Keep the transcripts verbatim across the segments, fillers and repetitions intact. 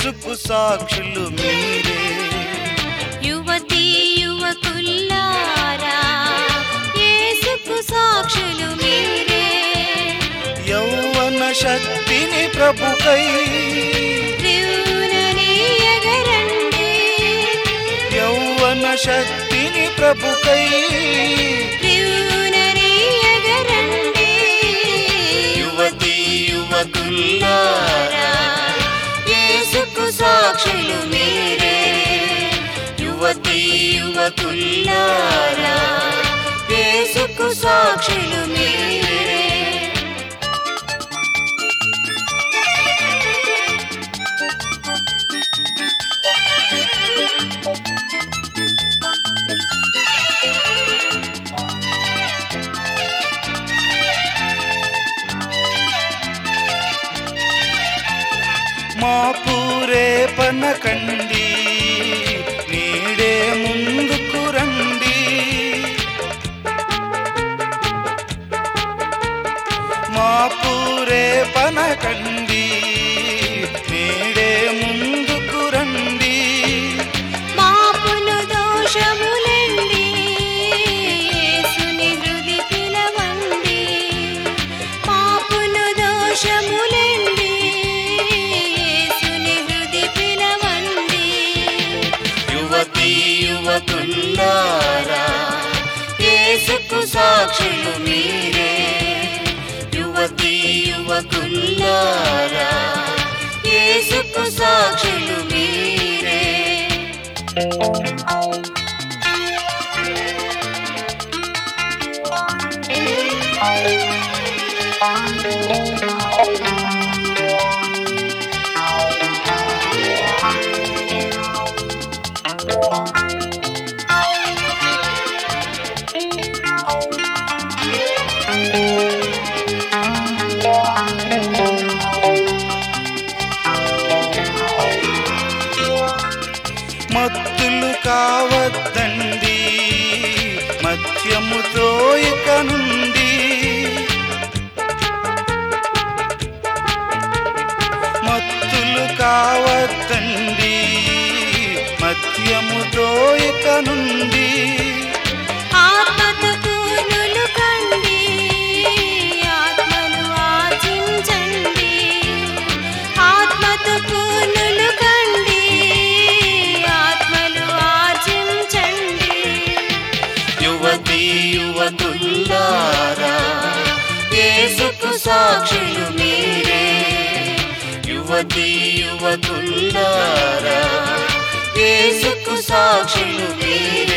యేసుకు సాక్షులు మీరే. యువతి యువకుల్లారా యేసుకు సాక్షులు మీరే. యౌవన శక్తిని ప్రభుకై రివ్వునని ఎగరండి. యౌవన శక్తిని ప్రభుకై రివ్వునని ఎగరండి. యువతి యువకుల్లారా యేసుకు సాక్షులు మీరే. యువతి యువకుల్లారా యేసుకు సాక్షులు మీరే. మా పూరే పనకండి, నీడే ముందుకు రండి. మా పూరే పనకండి, నీడే ముందుకు రండి. పాపులు దోషములండి యేసుని హృది పిలవండి. పాపులు దోషములండి యేసుని హృది పిలవండి. యువతి యువకుల్లారా యేసుకు సాక్షులు మీరే. యువతి యువకుల్లారా యేసుకు సాక్షులు మీరే. మత్తులు కావద్దండి మద్యముతో ఇక నుండి. మత్తులు కావద్దండి మద్యముతో ఇక నుండి. ఆత్మతో పూర్ణులు కండి ఆత్మను ఆర్జించండి. ఆత్మతో పూర్ణులు కండి ఆత్మలు ఆర్జించండి. యువతి యువకుల్లారా యేసుకు సాక్షులు మీరే. యువతి యువకుల్లారా యేసుకు సాక్షులు మీరే.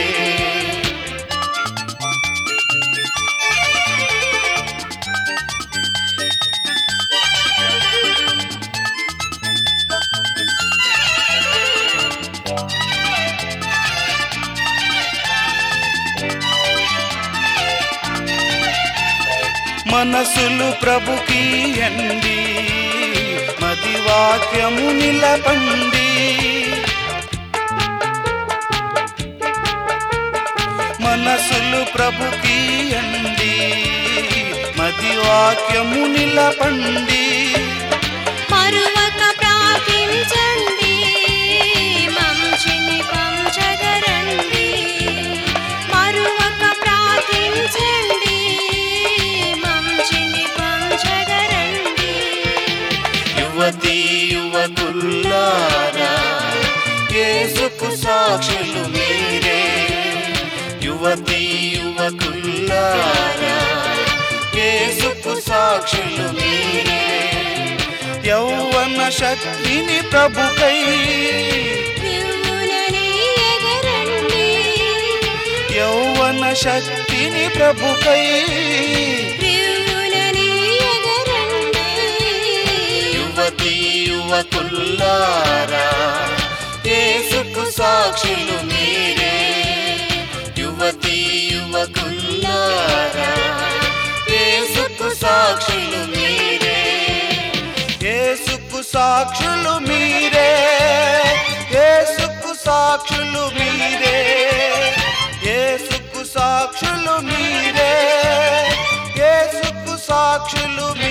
మనసులు ప్రభుకీయండి మది వాక్యము నిలపండి. మనసులు ప్రభుకీయండి మది వాక్యము నిలపండి. మరువక ప్రార్థించండి మంచిని పంచగరండి. మరువక ప్రార్థించండి మంచిని పంచగరండి. యువతి యువకుల్లారా యేసుకు సాక్షులు మీరే. యువతి యువకుల్లారా యేసుకు సాక్షులు మీరే. యౌవన శక్తిని ప్రభుకై రివ్వునని ఎగరండి. యౌవన శక్తిని ప్రభుకై రివ్వునని ఎగరండి. యువతి యువకుల్లారా యేసుకు సాక్షులు మీరే. యువతి యువకుల్లారా యేసుకు సాక్షులు మీరే. యేసుకు సాక్షులు మీరే. యేసుకు సాక్షులు మీరే. యేసుకు సాక్షులు మీరే. యేసుకు సాక్షులు